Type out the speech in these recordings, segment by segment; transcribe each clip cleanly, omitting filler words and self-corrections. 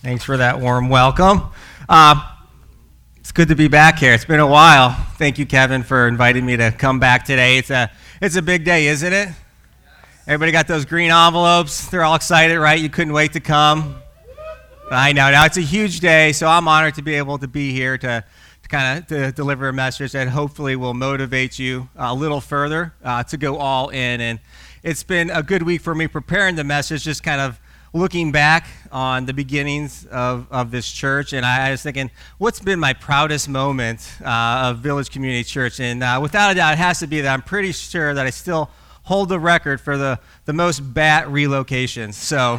Thanks for that warm welcome. It's good to be back here. It's been a while. Thank you, Kevin, for inviting me to come back today. It's a big day, isn't it? Everybody got those green envelopes? They're all excited, right? You couldn't wait to come. I know. Now, it's a huge day, so I'm honored to be able to be here to deliver a message that hopefully will motivate you a little further to go all in. And it's been a good week for me preparing the message, just kind of looking back on the beginnings of this church. And I was thinking, what's been my proudest moment of Village Community Church? And without a doubt, it has to be that I'm pretty sure that I still hold the record for the most bat relocations. So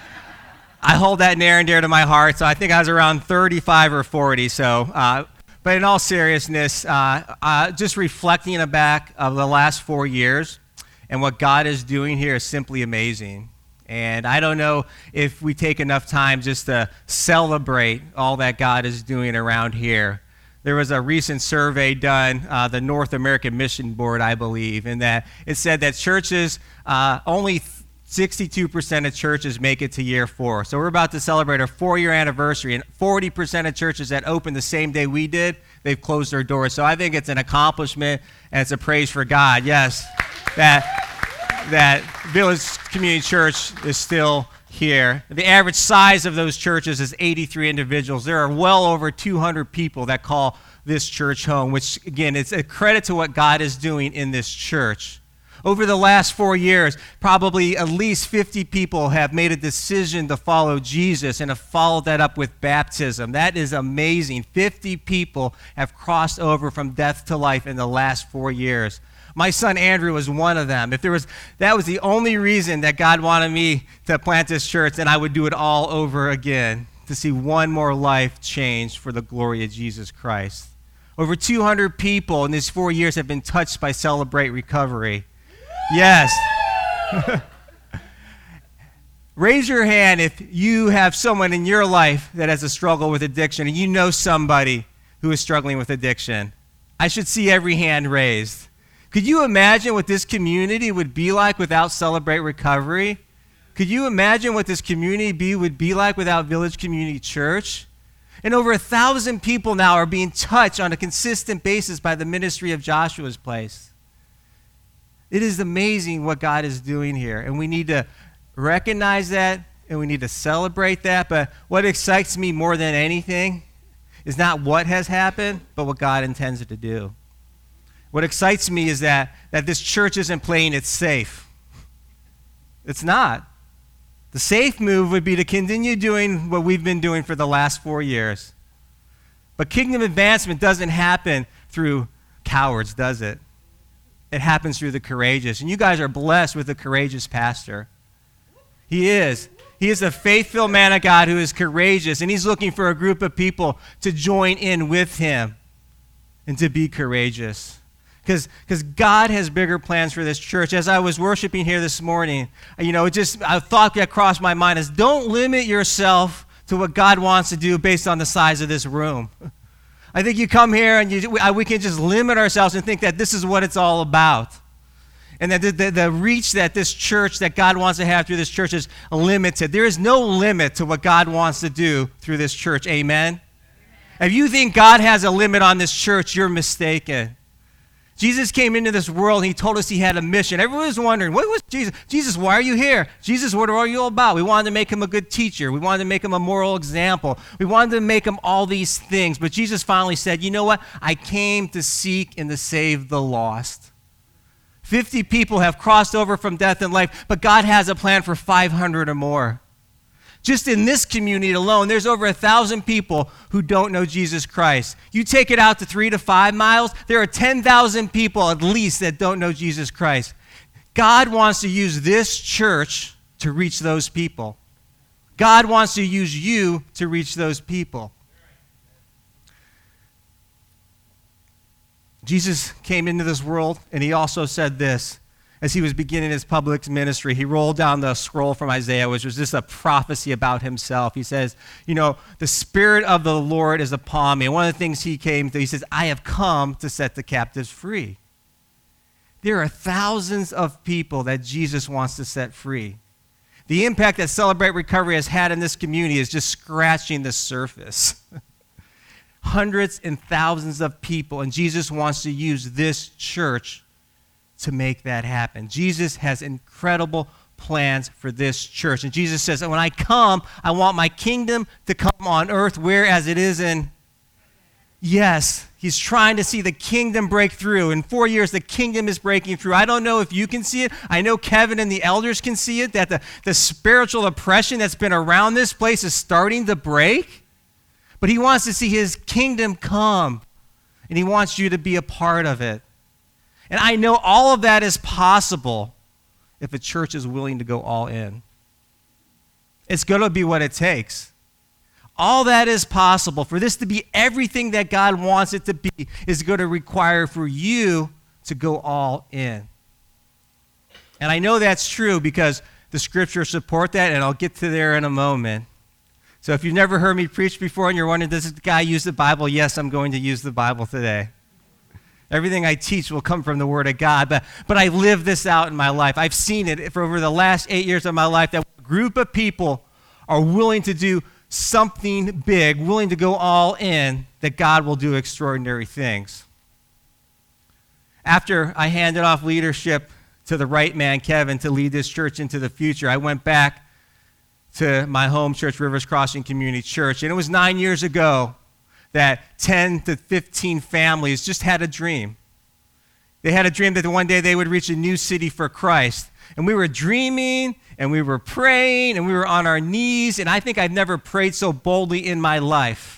I hold that near and dear to my heart. So I think I was around 35 or 40. So, but in all seriousness, just reflecting back of the last 4 years and what God is doing here is simply amazing. And I don't know if we take enough time just to celebrate all that God is doing around here. There was a recent survey done, the North American Mission Board, I believe, and that it said that churches, only 62% of churches make it to year 4. So we're about to celebrate our 4-year anniversary, and 40% of churches that opened the same day we did, they've closed their doors. So I think it's an accomplishment, and it's a praise for God, yes, that Village Community Church is still here. The average size of those churches is 83 individuals. There are well over 200 people that call this church home, which, again, it's a credit to what God is doing in this church. Over the last 4 years, probably at least 50 people have made a decision to follow Jesus and have followed that up with baptism. That is amazing. 50 people have crossed over from death to life in the last 4 years. My son Andrew was one of them. That was the only reason that God wanted me to plant this church, then I would do it all over again to see one more life changed for the glory of Jesus Christ. Over 200 people in these 4 years have been touched by Celebrate Recovery. Yes. Raise your hand if you have someone in your life that has a struggle with addiction and you know somebody who is struggling with addiction. I should see every hand raised. Could you imagine what this community would be like without Celebrate Recovery? Could you imagine what this community would be like without Village Community Church? And over 1,000 people now are being touched on a consistent basis by the ministry of Joshua's Place. It is amazing what God is doing here, and we need to recognize that, and we need to celebrate that. But what excites me more than anything is not what has happened, but what God intends it to do. What excites me is that this church isn't playing it safe. It's not. The safe move would be to continue doing what we've been doing for the last 4 years. But kingdom advancement doesn't happen through cowards, does it? It happens through the courageous. And you guys are blessed with a courageous pastor. He is. He is a faithful man of God who is courageous, and he's looking for a group of people to join in with him and to be courageous. Because God has bigger plans for this church. As I was worshiping here this morning, a thought that crossed my mind is don't limit yourself to what God wants to do based on the size of this room. I think you come here and we can just limit ourselves and think that this is what it's all about. And that the reach that this church, that God wants to have through this church is limited. There is no limit to what God wants to do through this church. Amen? If you think God has a limit on this church, you're mistaken. Jesus came into this world and he told us he had a mission. Everyone was wondering, what was Jesus? Jesus, why are you here? Jesus, what are you all about? We wanted to make him a good teacher. We wanted to make him a moral example. We wanted to make him all these things. But Jesus finally said, you know what? I came to seek and to save the lost. 50 people have crossed over from death and life, but God has a plan for 500 or more. Just in this community alone, there's over 1,000 people who don't know Jesus Christ. You take it out to 3 to 5 miles, there are 10,000 people at least that don't know Jesus Christ. God wants to use this church to reach those people. God wants to use you to reach those people. Jesus came into this world, and he also said this. As he was beginning his public ministry, he rolled down the scroll from Isaiah, which was just a prophecy about himself. He says, the Spirit of the Lord is upon me. And one of the things he says, I have come to set the captives free. There are thousands of people that Jesus wants to set free. The impact that Celebrate Recovery has had in this community is just scratching the surface. Hundreds and thousands of people, and Jesus wants to use this church to make that happen. Jesus has incredible plans for this church. And Jesus says, when I come, I want my kingdom to come on earth whereas it is in. Yes, he's trying to see the kingdom break through. In 4 years, the kingdom is breaking through. I don't know if you can see it. I know Kevin and the elders can see it, that the spiritual oppression that's been around this place is starting to break. But he wants to see his kingdom come, and he wants you to be a part of it. And I know all of that is possible if a church is willing to go all in. It's going to be what it takes. All that is possible. For this to be everything that God wants it to be is going to require for you to go all in. And I know that's true because the scriptures support that, and I'll get to there in a moment. So if you've never heard me preach before and you're wondering, does this guy use the Bible? Yes, I'm going to use the Bible today. Everything I teach will come from the Word of God, but I live this out in my life. I've seen it for over the last 8 years of my life that a group of people are willing to do something big, willing to go all in, that God will do extraordinary things. After I handed off leadership to the right man, Kevin, to lead this church into the future, I went back to my home church, Rivers Crossing Community Church, and it was 9 years ago that 10 to 15 families just had a dream. They had a dream that one day they would reach a new city for Christ. And we were dreaming, and we were praying, and we were on our knees, and I think I've never prayed so boldly in my life.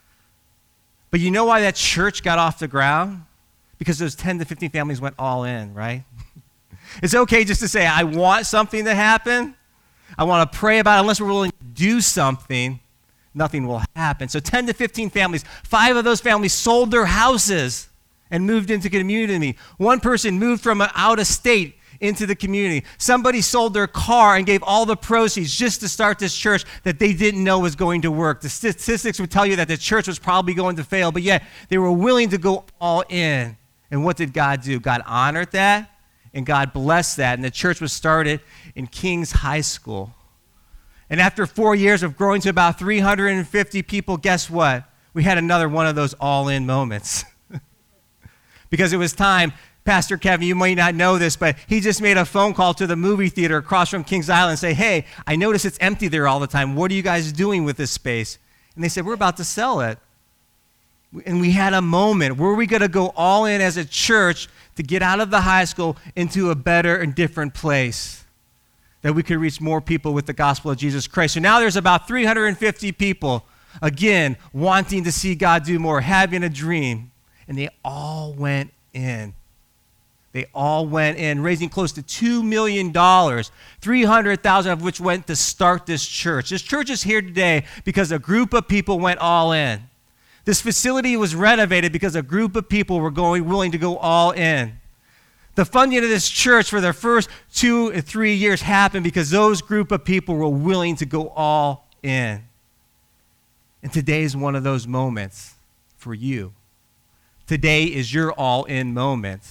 But you know why that church got off the ground? Because those 10 to 15 families went all in, right? It's okay just to say, I want something to happen. I want to pray about it. Unless we're willing to do something, nothing will happen. So 10 to 15 families, 5 of those families sold their houses and moved into community. One person moved from out of state into the community. Somebody sold their car and gave all the proceeds just to start this church that they didn't know was going to work. The statistics would tell you that the church was probably going to fail, but yet they were willing to go all in. And what did God do? God honored that, and God blessed that. And the church was started in Kings High School. And after 4 years of growing to about 350 people, guess what? We had another one of those all-in moments. Because it was time. Pastor Kevin, you might not know this, but he just made a phone call to the movie theater across from Kings Island and say, hey, I notice it's empty there all the time. What are you guys doing with this space? And they said, we're about to sell it. And we had a moment. Were we going to go all in as a church to get out of the high school into a better and different place, that we could reach more people with the gospel of Jesus Christ? So now there's about 350 people, again, wanting to see God do more, having a dream. And they all went in. They all went in, raising close to $2 million, $300,000 of which went to start this church. This church is here today because a group of people went all in. This facility was renovated because a group of people were willing to go all in. The funding of this church for the first 2 or 3 years happened because those group of people were willing to go all in. And today is one of those moments for you. Today is your all-in moment.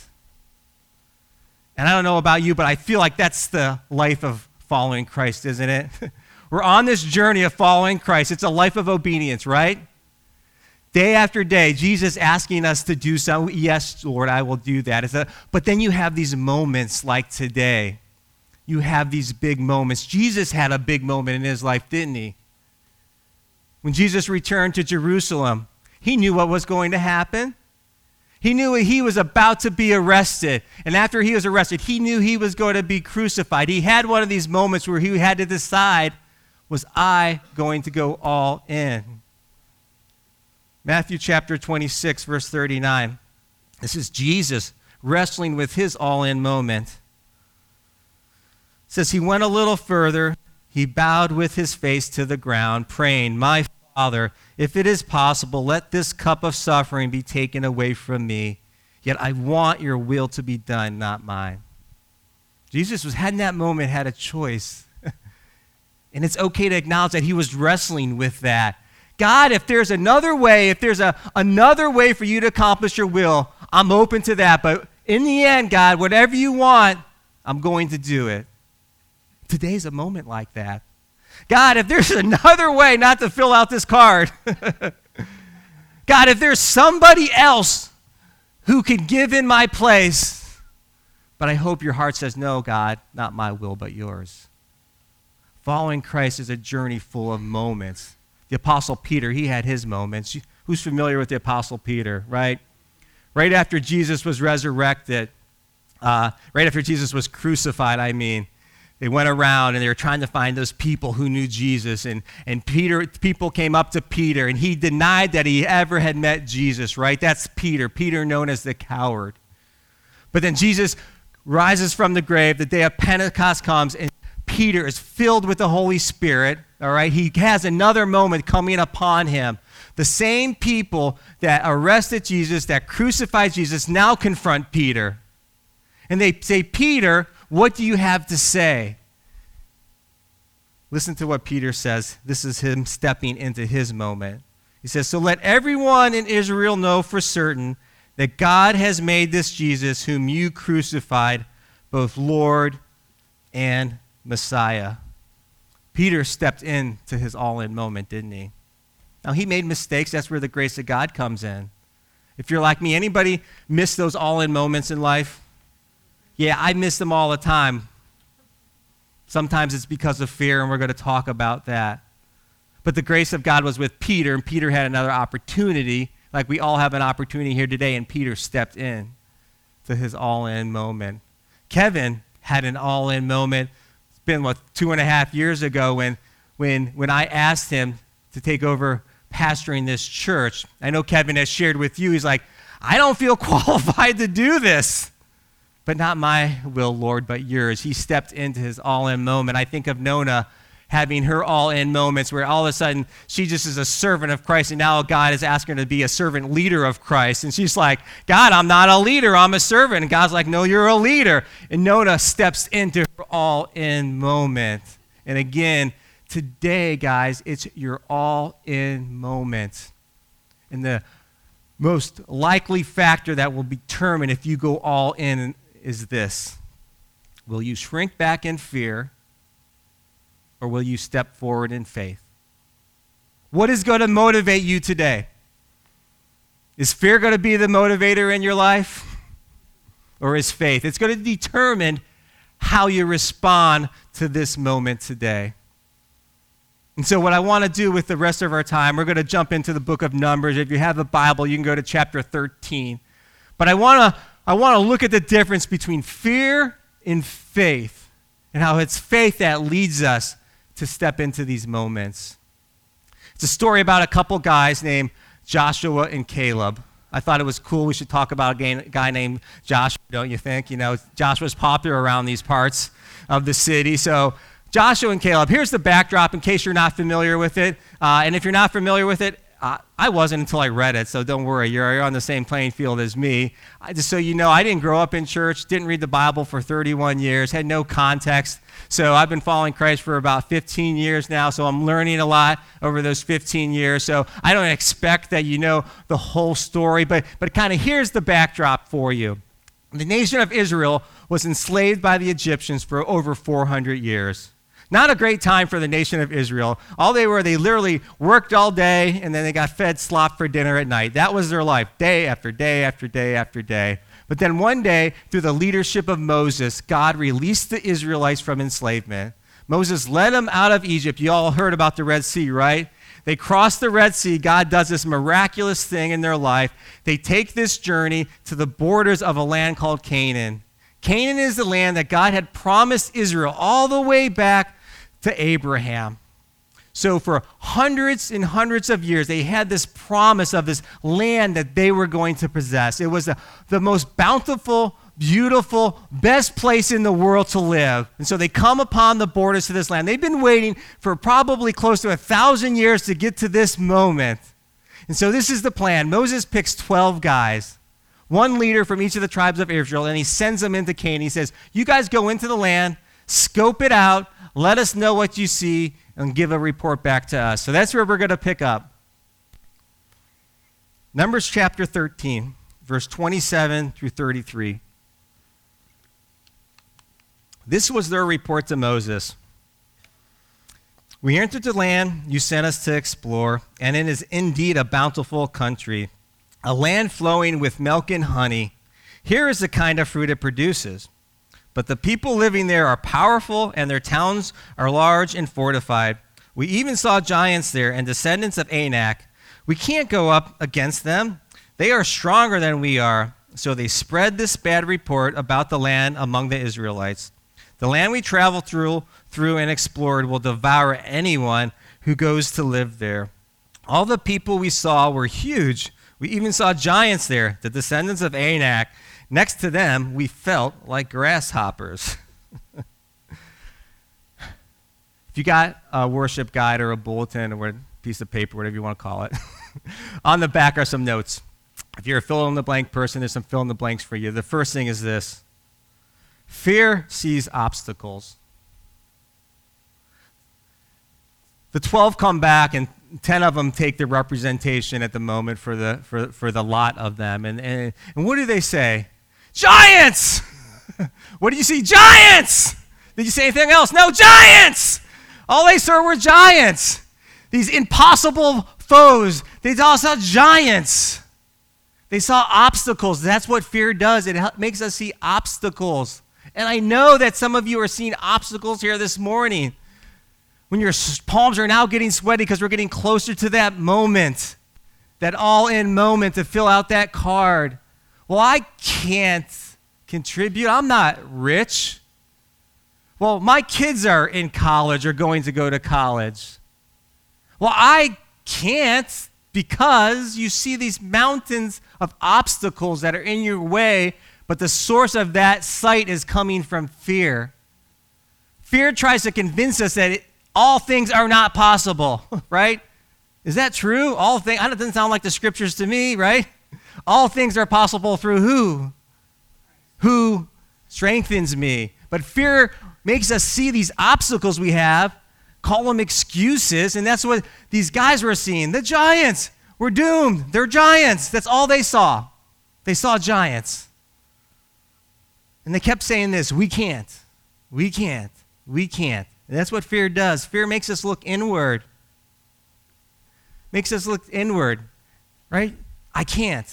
And I don't know about you, but I feel like that's the life of following Christ, isn't it? We're on this journey of following Christ. It's a life of obedience, right? Day after day, Jesus asking us to do something. Yes, Lord, I will do that. But then you have these moments like today. You have these big moments. Jesus had a big moment in his life, didn't he? When Jesus returned to Jerusalem, he knew what was going to happen. He knew he was about to be arrested. And after he was arrested, he knew he was going to be crucified. He had one of these moments where he had to decide, was I going to go all in? Matthew chapter 26, verse 39. This is Jesus wrestling with his all-in moment. It says, he went a little further. He bowed with his face to the ground, praying, my Father, if it is possible, let this cup of suffering be taken away from me. Yet I want your will to be done, not mine. Jesus had in that moment had a choice. And it's okay to acknowledge that he was wrestling with that. God, if there's another way, if there's another way for you to accomplish your will, I'm open to that. But in the end, God, whatever you want, I'm going to do it. today's a moment like that. God, if there's another way not to fill out this card, God, if there's somebody else who can give in my place, but I hope your heart says, no, God, not my will, but yours. Following Christ is a journey full of moments. The Apostle Peter, he had his moments. Who's familiar with the Apostle Peter, right? Right after Jesus was resurrected, right after Jesus was crucified, they went around and they were trying to find those people who knew Jesus. And people came up to Peter, and he denied that he ever had met Jesus, right? That's Peter known as the coward. But then Jesus rises from the grave, the day of Pentecost comes, and Peter is filled with the Holy Spirit, all right? He has another moment coming upon him. The same people that arrested Jesus, that crucified Jesus, now confront Peter. And they say, Peter, what do you have to say? Listen to what Peter says. This is him stepping into his moment. He says, so let everyone in Israel know for certain that God has made this Jesus, whom you crucified, both Lord and Messiah. Peter stepped into his all-in moment, didn't he? Now, he made mistakes. That's where the grace of God comes in. If you're like me, anybody miss those all-in moments in life? Yeah, I miss them all the time. Sometimes it's because of fear, and we're going to talk about that. But the grace of God was with Peter, and Peter had another opportunity, like we all have an opportunity here today, and Peter stepped in to his all-in moment. Kevin had an all-in moment. It's been, 2.5 years ago when I asked him to take over pastoring this church. I know Kevin has shared with you, he's like, I don't feel qualified to do this. But not my will, Lord, but yours. He stepped into his all-in moment. I think of Nona having her all-in moments where all of a sudden she just is a servant of Christ, and now God is asking her to be a servant leader of Christ. And she's like, God, I'm not a leader, I'm a servant. And God's like, no, you're a leader. And Nona steps into her all-in moment. And again, today, guys, it's your all-in moment. And the most likely factor that will determine if you go all in is this. Will you shrink back in fear, or will you step forward in faith? What is going to motivate you today? Is fear going to be the motivator in your life, or is faith? It's going to determine how you respond to this moment today. And so what I want to do with the rest of our time, we're going to jump into the book of Numbers. If you have a Bible, you can go to chapter 13. But I want to look at the difference between fear and faith, and how it's faith that leads us to step into these moments. It's a story about a couple guys named Joshua and Caleb. I thought it was cool. We should talk about a guy named Joshua, don't you think? You know, Joshua's popular around these parts of the city. So Joshua and Caleb, here's the backdrop in case you're not familiar with it. And if you're not familiar with it, I wasn't until I read it, so don't worry. You're on the same playing field as me. Just so you know, I didn't grow up in church, didn't read the Bible for 31 years, had no context. So I've been following Christ for about 15 years now, so I'm learning a lot over those 15 years. So I don't expect that you know the whole story, but kind of here's the backdrop for you. The nation of Israel was enslaved by the Egyptians for over 400 years. Not a great time for the nation of Israel. They literally worked all day, and then they got fed slop for dinner at night. That was their life, day after day after day after day. But then one day, through the leadership of Moses, God released the Israelites from enslavement. Moses led them out of Egypt. You all heard about the Red Sea, right? They cross the Red Sea. God does this miraculous thing in their life. They take this journey to the borders of a land called Canaan. Canaan is the land that God had promised Israel all the way back to Abraham. So for hundreds and hundreds of years, they had this promise of this land that they were going to possess. It was the most bountiful, beautiful, best place in the world to live. And so they come upon the borders to this land. They've been waiting for probably close to 1,000 years to get to this moment. And so this is the plan. Moses picks 12 guys, one leader from each of the tribes of Israel, and he sends them into Canaan. He says, you guys go into the land, scope it out, let us know what you see, and give a report back to us. So that's where we're going to pick up. Numbers chapter 13, verse 27 through 33. This was their report to Moses. We entered the land you sent us to explore, and it is indeed a bountiful country, a land flowing with milk and honey. Here is the kind of fruit it produces. But the people living there are powerful, and their towns are large and fortified. We even saw giants there and descendants of Anak. We can't go up against them. They are stronger than we are. So they spread this bad report about the land among the Israelites. The land we traveled through and explored will devour anyone who goes to live there. All the people we saw were huge. We even saw giants there, the descendants of Anak. Next to them, we felt like grasshoppers. If you got a worship guide or a bulletin or a piece of paper, whatever you want to call it, on the back are some notes. If you're a fill-in-the-blank person, there's some fill-in-the-blanks for you. The first thing is this: fear sees obstacles. The 12 come back, and 10 of them take the representation at the moment for the lot of them. And what do they say? Giants! What did you see? Giants! Did you say anything else? No, giants! All they saw were giants. These impossible foes. They all saw giants. They saw obstacles. That's what fear does. It makes us see obstacles. And I know that some of you are seeing obstacles here this morning, when your palms are now getting sweaty because we're getting closer to that moment, that all-in moment to fill out that card. Well, I can't contribute. I'm not rich. Well, my kids are in college or going to go to college. Well, I can't, because you see these mountains of obstacles that are in your way, but the source of that sight is coming from fear. Fear tries to convince us that all things are not possible, right? Is that true? All things, that doesn't sound like the scriptures to me, right? All things are possible through who? Who strengthens me. But fear makes us see these obstacles we have, call them excuses, and that's what these guys were seeing. The giants, we're doomed. They're giants. That's all they saw. They saw giants. And they kept saying this: we can't, we can't, we can't. And that's what fear does. Fear makes us look inward. Makes us look inward, right? I can't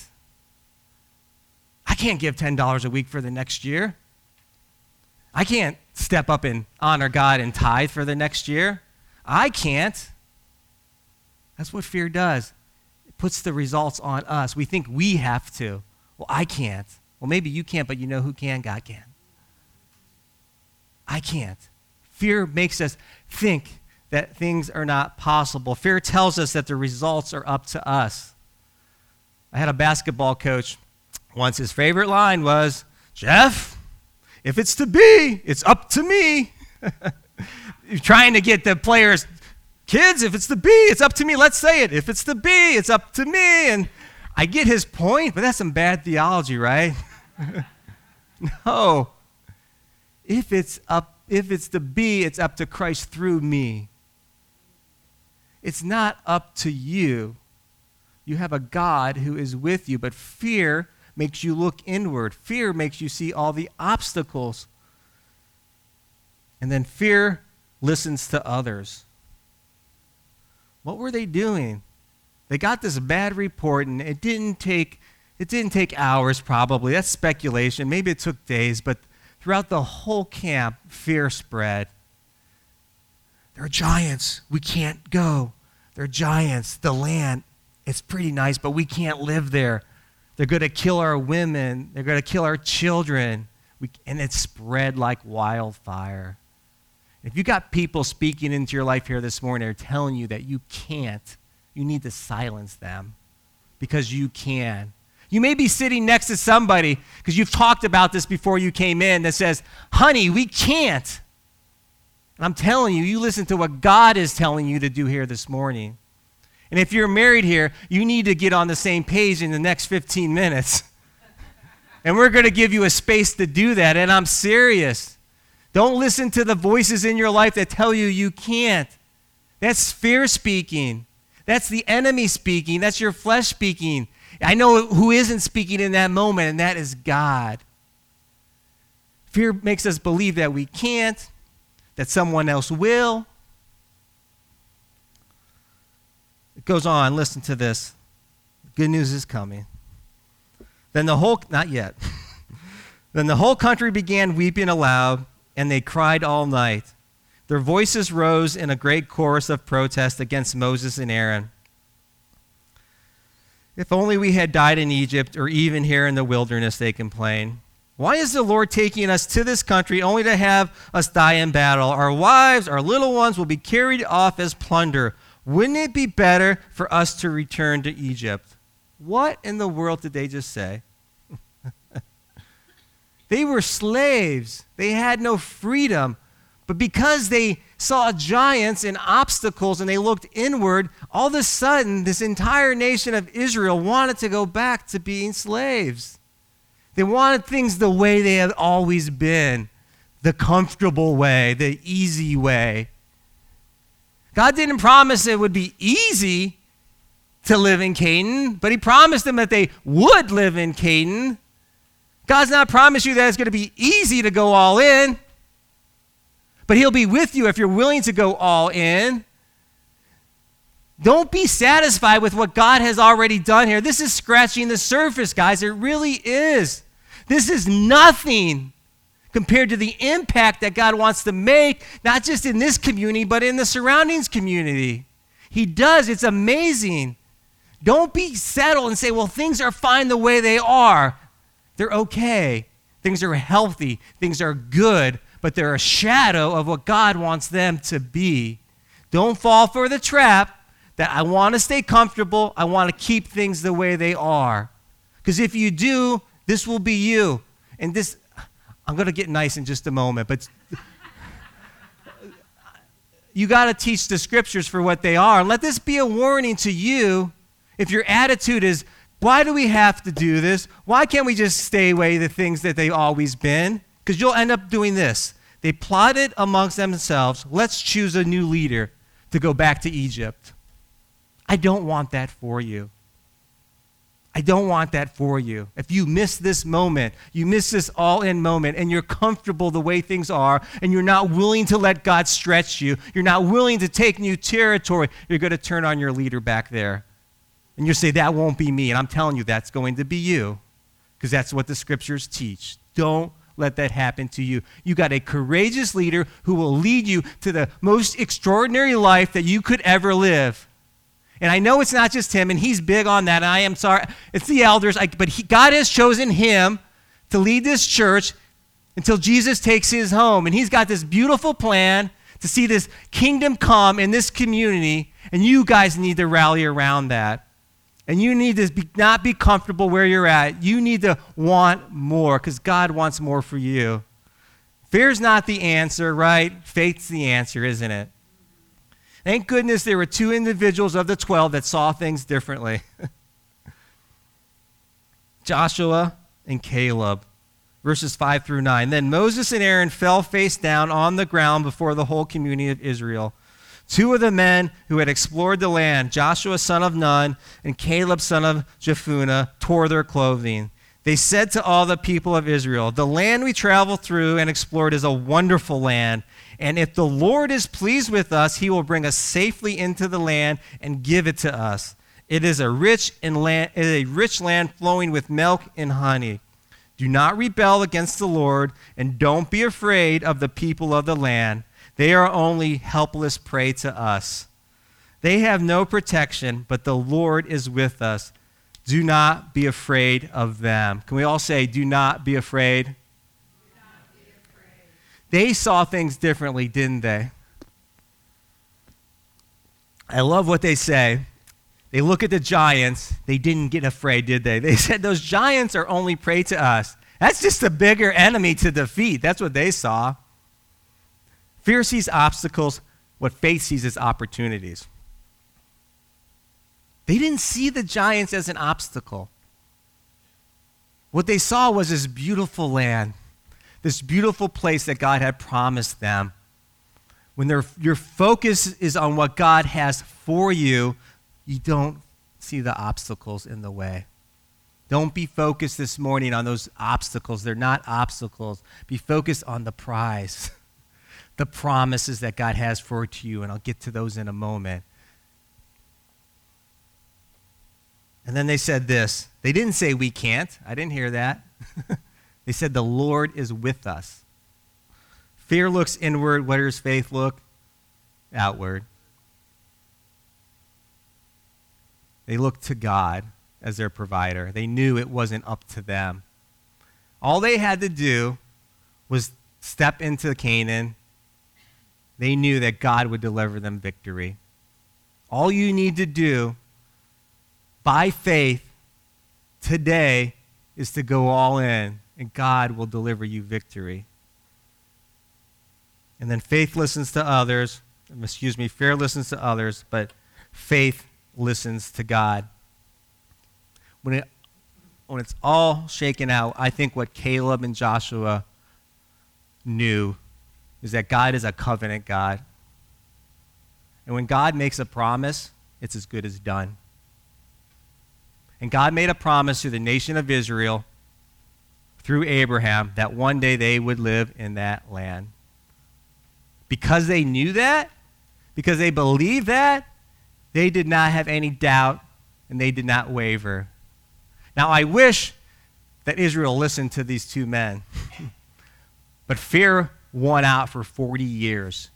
give $10 a week for the next year. I can't step up and honor God and tithe for the next year. I can't. That's what fear does. It puts the results on us. We think we have to. Well, I can't. Well, maybe you can't, but you know who can? God can. I can't. Fear makes us think that things are not possible. Fear tells us that the results are up to us. I had a basketball coach once. His favorite line was, "Jeff, if it's to be, it's up to me." You're trying to get the players, kids, if it's to be, it's up to me. Let's say it. If it's to be, it's up to me. And I get his point, but that's some bad theology, right? No. If it's to be, it's up to Christ through me. It's not up to you. You have a God who is with you, but fear makes you look inward. Fear makes you see all the obstacles. And then fear listens to others. What were they doing? They got this bad report, and it didn't take hours probably. That's speculation. Maybe it took days, but throughout the whole camp, fear spread. There are giants. We can't go. There are giants. The land, it's pretty nice, but we can't live there. They're going to kill our women. They're going to kill our children. And it spread like wildfire. If you got people speaking into your life here this morning, they're telling you that you can't, you need to silence them, because you can. You may be sitting next to somebody, because you've talked about this before you came in, that says, "Honey, we can't." And I'm telling you, you listen to what God is telling you to do here this morning. And if you're married here, you need to get on the same page in the next 15 minutes. And we're going to give you a space to do that, and I'm serious. Don't listen to the voices in your life that tell you you can't. That's fear speaking. That's the enemy speaking. That's your flesh speaking. I know who isn't speaking in that moment, and that is God. Fear makes us believe that we can't, that someone else will. goes on. Listen to this. Good news is coming. Not yet. Then the whole country began weeping aloud, and they cried all night. Their voices rose in a great chorus of protest against Moses and Aaron. If only we had died in Egypt or even here in the wilderness, they complain. Why is the Lord taking us to this country only to have us die in battle? Our wives, our little ones will be carried off as plunder. Wouldn't it be better for us to return to Egypt? What in the world did they just say? They were slaves. They had no freedom. But because they saw giants and obstacles and they looked inward, all of a sudden, this entire nation of Israel wanted to go back to being slaves. They wanted things the way they had always been, the comfortable way, the easy way. God didn't promise it would be easy to live in Canaan, but he promised them that they would live in Canaan. God's not promised you that it's going to be easy to go all in, but he'll be with you if you're willing to go all in. Don't be satisfied with what God has already done here. This is scratching the surface, guys. It really is. This is nothing compared to the impact that God wants to make, not just in this community, but in the surroundings community. He does. It's amazing. Don't be settled and say, well, things are fine the way they are. They're okay. Things are healthy. Things are good, but they're a shadow of what God wants them to be. Don't fall for the trap that I want to stay comfortable. I want to keep things the way they are. Because if you do, this will be you. And this, I'm going to get nice in just a moment, but you got to teach the scriptures for what they are. And let this be a warning to you if your attitude is, why do we have to do this? Why can't we just stay away the things that they've always been? Because you'll end up doing this. They plotted amongst themselves, let's choose a new leader to go back to Egypt. I don't want that for you. I don't want that for you. If you miss this moment, you miss this all-in moment, and you're comfortable the way things are, and you're not willing to let God stretch you, you're not willing to take new territory, you're going to turn on your leader back there. And you say, that won't be me. And I'm telling you, that's going to be you, because that's what the scriptures teach. Don't let that happen to you. You got a courageous leader who will lead you to the most extraordinary life that you could ever live. And I know it's not just him, and he's big on that, and I am sorry. It's the elders, but God has chosen him to lead this church until Jesus takes his home. And he's got this beautiful plan to see this kingdom come in this community, and you guys need to rally around that. And you need to not be comfortable where you're at. You need to want more, because God wants more for you. Fear's not the answer, right? Faith's the answer, isn't it? Thank goodness there were two individuals of the 12 that saw things differently. Joshua and Caleb, verses 5 through 9. Then Moses and Aaron fell face down on the ground before the whole community of Israel. Two of the men who had explored the land, Joshua son of Nun and Caleb son of Jephunneh, tore their clothing. They said to all the people of Israel, the land we traveled through and explored is a wonderful land. And if the Lord is pleased with us, he will bring us safely into the land and give it to us. It is a rich land flowing with milk and honey. Do not rebel against the Lord, and don't be afraid of the people of the land. They are only helpless prey to us. They have no protection, but the Lord is with us. Do not be afraid of them. Can we all say, do not be afraid? They saw things differently, didn't they? I love what they say. They look at the giants. They didn't get afraid, did they? They said, those giants are only prey to us. That's just a bigger enemy to defeat. That's what they saw. Fear sees obstacles. What faith sees is opportunities. They didn't see the giants as an obstacle. What they saw was this beautiful land, this beautiful place that God had promised them. When your focus is on what God has for you, you don't see the obstacles in the way. Don't be focused this morning on those obstacles. They're not obstacles. Be focused on the prize, the promises that God has for you, and I'll get to those in a moment. And then they said this. They didn't say we can't. I didn't hear that. They said the Lord is with us. Fear looks inward. Where does faith look? Outward. They looked to God as their provider. They knew it wasn't up to them. All they had to do was step into Canaan. They knew that God would deliver them victory. All you need to do by faith today is to go all in, and God will deliver you victory. And then fear listens to others, but faith listens to God. When it's all shaken out, I think what Caleb and Joshua knew is that God is a covenant God. And when God makes a promise, it's as good as done. And God made a promise to the nation of Israel through Abraham that one day they would live in that land. Because they knew that, because they believed that, they did not have any doubt and they did not waver. Now, I wish that Israel listened to these two men, but fear won out for 40 years.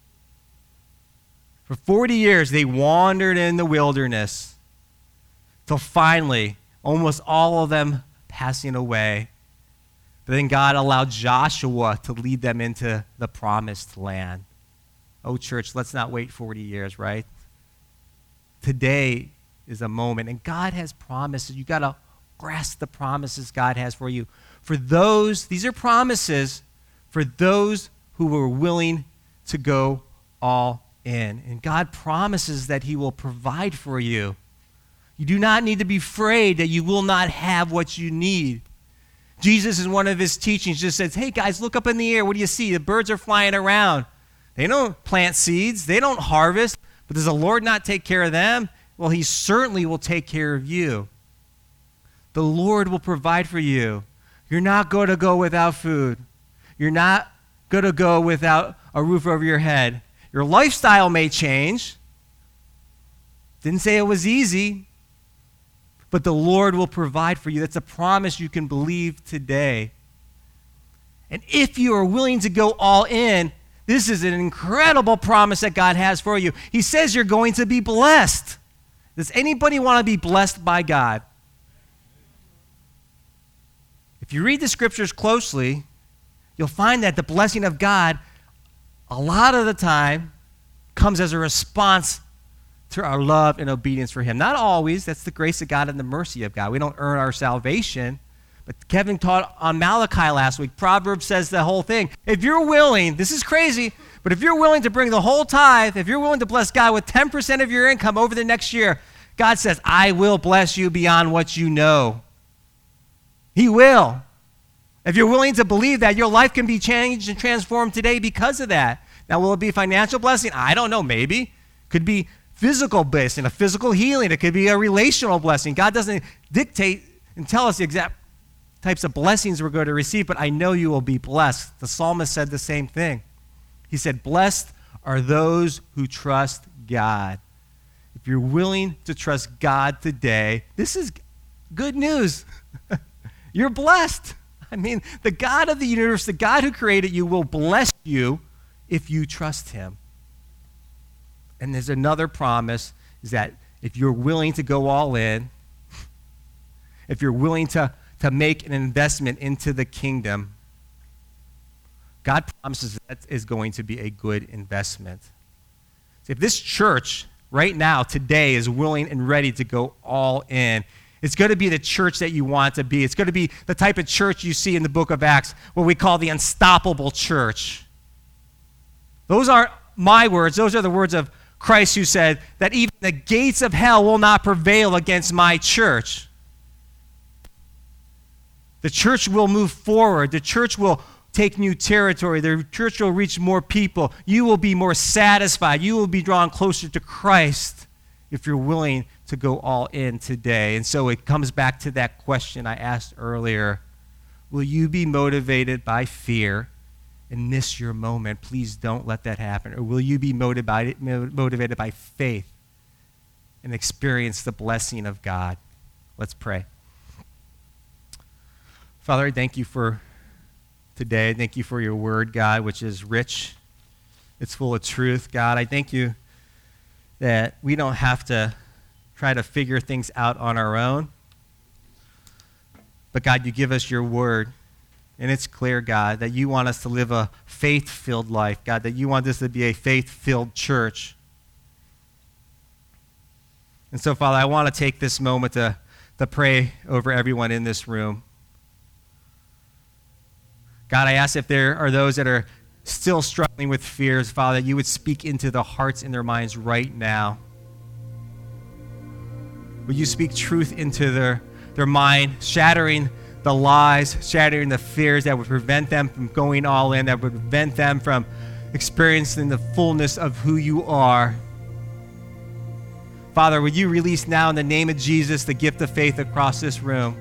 For 40 years, they wandered in the wilderness till finally, almost all of them passing away. But then God allowed Joshua to lead them into the promised land. Oh, church, let's not wait 40 years, right? Today is a moment, and God has promises. You got to grasp the promises God has for you. For those, these are promises for those who were willing to go all in. And God promises that he will provide for you. You do not need to be afraid that you will not have what you need. Jesus, in one of his teachings, just says, hey, guys, look up in the air. What do you see? The birds are flying around. They don't plant seeds. They don't harvest. But does the Lord not take care of them? Well, he certainly will take care of you. The Lord will provide for you. You're not going to go without food. You're not going to go without a roof over your head. Your lifestyle may change. Didn't say it was easy. But the Lord will provide for you. That's a promise you can believe today. And if you are willing to go all in, this is an incredible promise that God has for you. He says you're going to be blessed. Does anybody want to be blessed by God? If you read the scriptures closely, you'll find that the blessing of God, a lot of the time, comes as a response to our love and obedience for him. Not always. That's the grace of God and the mercy of God. We don't earn our salvation. But Kevin taught on Malachi last week. Proverbs says the whole thing. If you're willing, this is crazy, but if you're willing to bring the whole tithe, if you're willing to bless God with 10% of your income over the next year, God says, I will bless you beyond what you know. He will. If you're willing to believe that, your life can be changed and transformed today because of that. Now, will it be a financial blessing? I don't know, maybe. Could be physical blessing, a physical healing. It could be a relational blessing. God doesn't dictate and tell us the exact types of blessings we're going to receive, but I know you will be blessed. The psalmist said the same thing. He said, blessed are those who trust God. If you're willing to trust God today, this is good news. You're blessed. I mean, the God of the universe, the God who created you, will bless you if you trust him. And there's another promise, is that if you're willing to go all in, if you're willing to make an investment into the kingdom, God promises that is going to be a good investment. So if this church right now, today, is willing and ready to go all in, it's going to be the church that you want to be. It's going to be the type of church you see in the book of Acts, what we call the unstoppable church. Those aren't my words. Those are the words of Christ, who said that even the gates of hell will not prevail against my church. The church will move forward. The church will take new territory. The church will reach more people. You will be more satisfied. You will be drawn closer to Christ if you're willing to go all in today. And so it comes back to that question I asked earlier. Will you be motivated by fear and miss your moment? Please don't let that happen. Or will you be motivated by faith and experience the blessing of God? Let's pray. Father, I thank you for today. I thank you for your word, God, which is rich. It's full of truth, God. I thank you that we don't have to try to figure things out on our own. But God, you give us your word. And it's clear, God, that you want us to live a faith-filled life. God, that you want this to be a faith-filled church. And so, Father, I want to take this moment to pray over everyone in this room. God, I ask if there are those that are still struggling with fears, Father, that you would speak into the hearts and their minds right now. Would you speak truth into their mind, shattering the lies, shattering the fears that would prevent them from going all in, that would prevent them from experiencing the fullness of who you are. Father, would you release now in the name of Jesus the gift of faith across this room?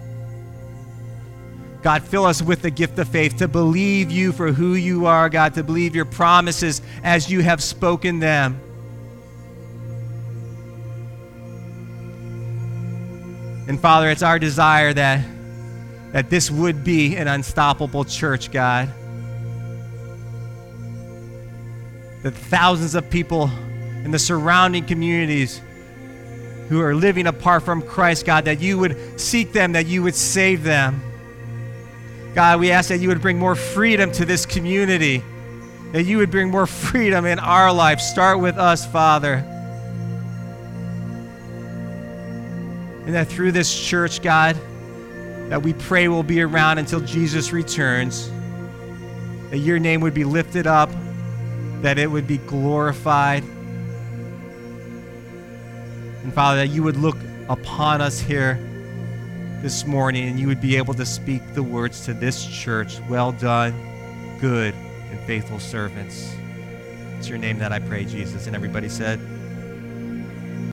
God, fill us with the gift of faith to believe you for who you are, God, to believe your promises as you have spoken them. And Father, it's our desire that this would be an unstoppable church, God. That thousands of people in the surrounding communities who are living apart from Christ, God, that you would seek them, that you would save them. God, we ask that you would bring more freedom to this community, that you would bring more freedom in our life. Start with us, Father. And that through this church, God, that we pray will be around until Jesus returns, that your name would be lifted up, that it would be glorified. And Father, that you would look upon us here this morning and you would be able to speak the words to this church. Well done, good and faithful servants. It's your name that I pray, Jesus. And everybody said,